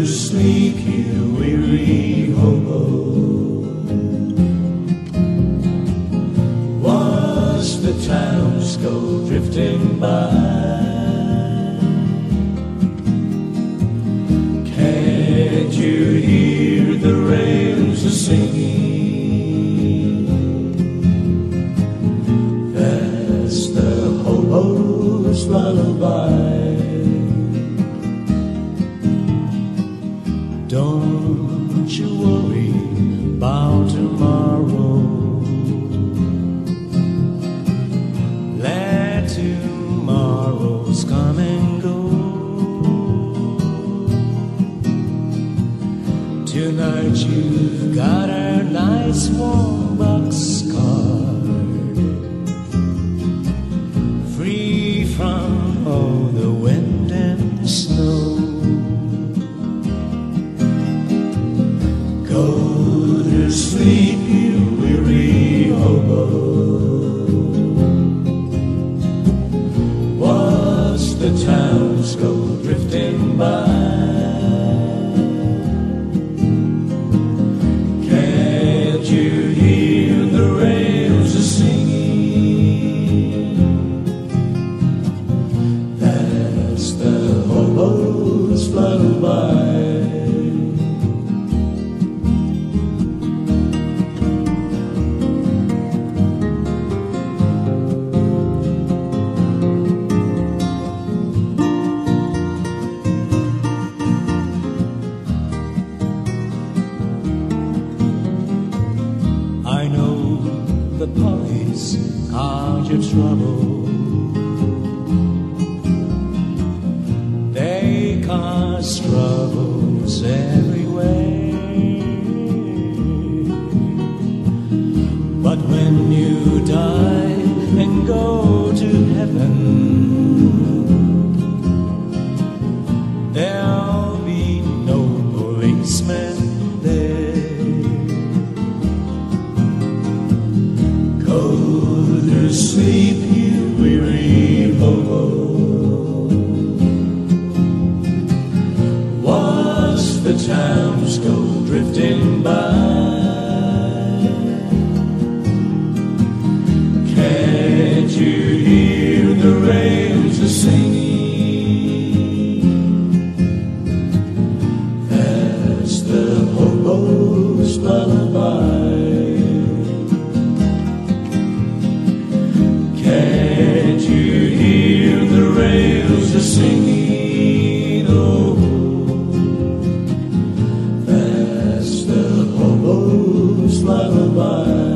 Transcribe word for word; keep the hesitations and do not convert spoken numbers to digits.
sleep, you weary hobo. Watch the towns go drifting by. Can't you hear the rails a singing? That's the hobo's lullaby. Don't you worry about tomorrow. Let tomorrow's come and go. Tonight you've got a nice warm boxcar, free from all the wind and the snow. Go to sleep, you weary hobo. Watch the towns go drifting by. Can't you hear the rails a singing? That's the hobo's lullaby. I know the police are your trouble. They cause troubles everywhere. But when you die and go to heaven, there'll be no policemen there. Go to sleep, you weary hobo. Watch the towns go drifting by. Can't you hear the rails a singing? That's the hobo's lullaby. Can't you hear the rails a singing? Oh, that's the hobo's lullaby.